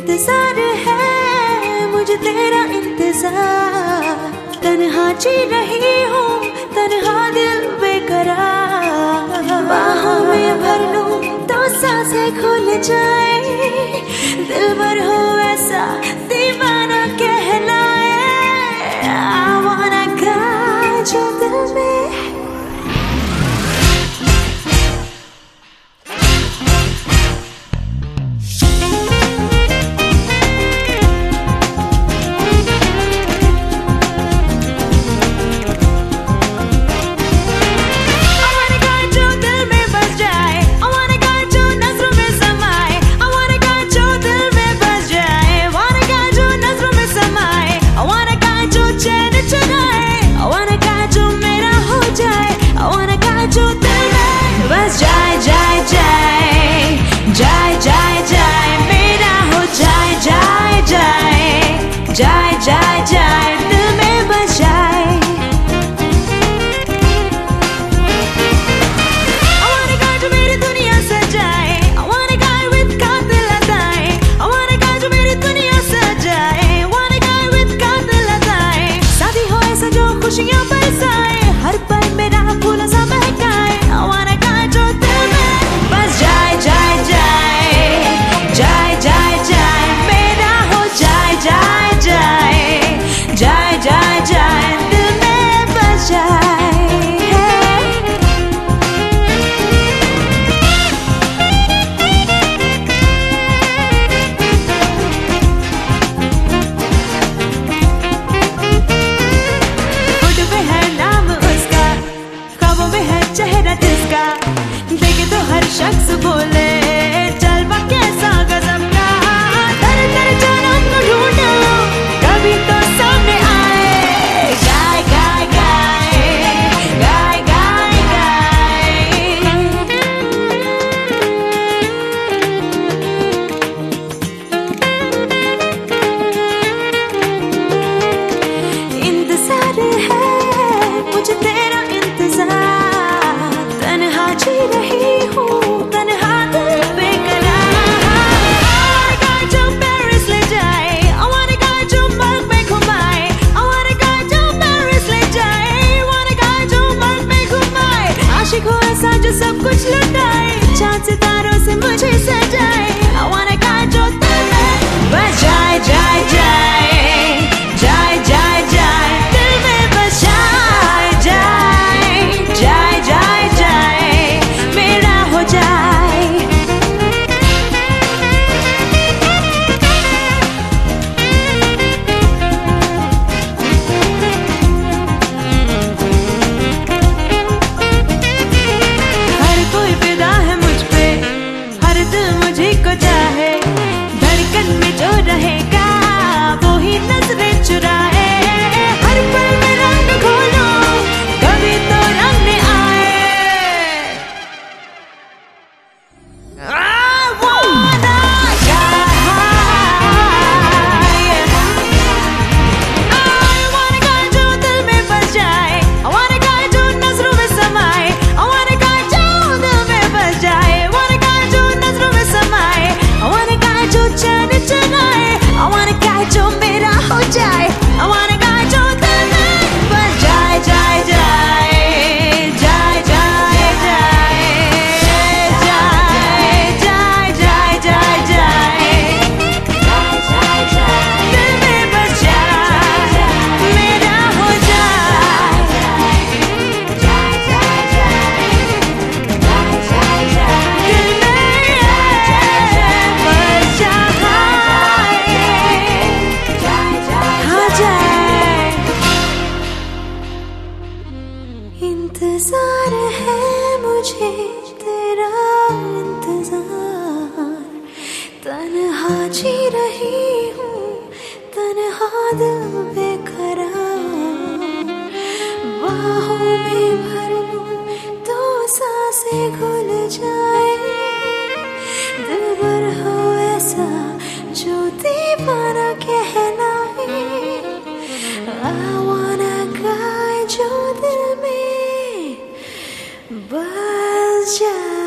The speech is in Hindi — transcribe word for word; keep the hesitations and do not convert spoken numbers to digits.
इंतजार है मुझे तेरा इंतजार, तन्हा जी रही हूँ तन्हा दिल बेकरार। बाहों में भर लूं तो सांसें खुल जाए, दिल भर हो ऐसा दीवाना कहलाए। I wanna guide you दिल में। जाए जाए जाए दिल में बस जाए। I want a guy जो मेरी दुनिया सजाए, I want a guy with कातिल अदाएं, I want a guy जो मेरी दुनिया सजाए, I want a guy with कातिल अदाएं। शादी हो ऐसा जो खुशियाँ बरसाए, हर पल मेरा फूलों सा महकाए। I want a guy जो दिल में बस जाए जाए जाए जाए जाए जाए मेरा हो जाए जाए जाए जाए जाए दिल में बस जाए। होठों पे है नाम उसका, ख्वाबों में है चेहरा जिसका, देखे तो हर शख्स बोले जलवा कैसा गजब का। तेरे तेरे जानम को ढूंढो कभी तो सामने आए। गाय गाय गाय गाय गाय गाय। इंतजार है मुझे तेरा इंतजार, तन्हा जी रही हूँ तन्हा दिल बेकरार। I want a guy जो पेरिस ले जाए, I want a guy जो मर्ग में घुमाए, I want a guy जो पेरिस ले जाए, I want a guy जो मर्ग में घुमाए। आशिक हो ऐसा जो सब कुछ लुटाए, चांद सितारों से मुझे सजाए। I want a guy जो दिल में बस जाए जाए जाए जाए जाए जाए दिल में बस जाए जाए जाए जाए जाए मेरा हो जाए। हर कोई फिदा है मुझ पे, हर दिल मुझे को चाहे, धड़कन में जो रहेगा वो ही नजरें चुराए। हर पल में रंग खोलो कभी तो रंग में आए। I wanna I want a guy जो दिल में बस जाए, I want a guy जो नजरों में समाए, I want a guy जो दिल में बस जाए, I want a guy जो नजरों में समाए, I want a guy जो चैन चुराए, I want a guy जो मेरा हो जाए, I want a guy जो दिल में बस जाए जाए जाए जाए जाए जाए जाए जाए जाए जाए जाए दिल में बस जाए मेरा हो जाए। दिल में बस जाए हो जाए। इंतजार है मुझे तेरा इंतजार, तन्हा जी रही हूँ तन्हा दिल बेकरार। बाहों में भर लूं तो सांसें घुल जाए, दिल भर हो ऐसा जो दीवाना कहलाए। I wanna guide जो दिल में बस जाए।